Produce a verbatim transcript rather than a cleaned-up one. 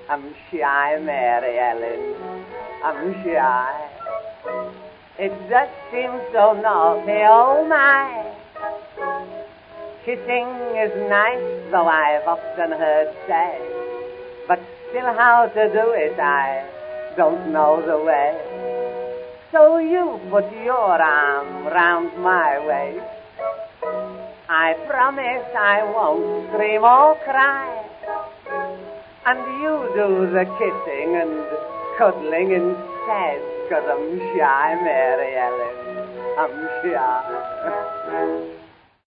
I'm shy, Mary Ellen, I'm shy. It just seems so naughty, oh my. Kissing is nice, though I've often heard say, but still how to do it I don't know the way. So you put your arm round my waist, I promise I won't scream or cry, and you do the kissing and cuddling instead, 'cause I'm shy, Mary Ellen, I'm shy.